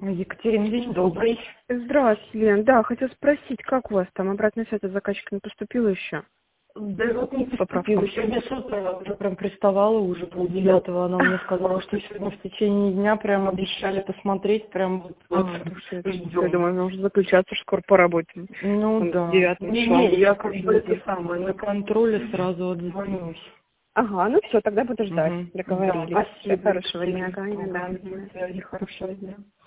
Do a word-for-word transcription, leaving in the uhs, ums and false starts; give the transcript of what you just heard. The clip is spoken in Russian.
Екатерина, день добрый. Здравствуйте, Лен. Да, хотел спросить, как у вас там обратная связь от заказчика не поступила еще? Да вот не поступила. Сегодня с утра уже прям приставала, уже полдевятого. Она мне сказала, что сегодня в течение дня прям обещали посмотреть, прям вот, вот А, ждем. я думаю, может заключаться, что скоро поработаем. Ну да. Не, не, я как бы это самое, на контроле сразу отзвонюсь. Ага, ну все, тогда буду ждать. Угу. Договорились. Да, спасибо. Хорошего дня, Ганя, да. Хорошего дня.